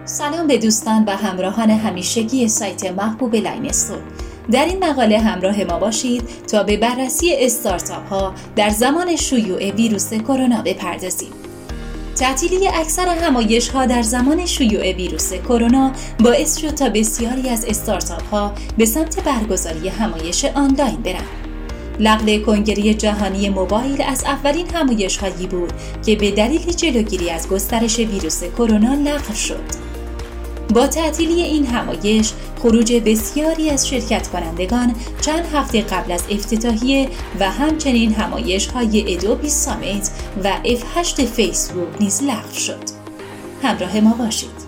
سلام به دوستان و همراهان همیشگی سایت محبوب لاینستون. در این مقاله همراه ما باشید تا به بررسی استارتاپ ها در زمان شیوع ویروس کرونا بپردازیم. تعطیلی اکثر همایش ها در زمان شیوع ویروس کرونا باعث شد تا بسیاری از استارتاپ ها به سمت برگزاری همایش آنلاین برند. لغو کنگره جهانی موبایل از اولین همایش هایی بود که به دلیل جلوگیری از گسترش ویروس کرونا لغو شد. با تعطیلی این همایش، خروج بسیاری از شرکت کنندگان چند هفته قبل از افتتاحیه و همچنین همایش های ادوبی سامیت و F8 فیسبوک نیز لغو شد. همراه ما باشید.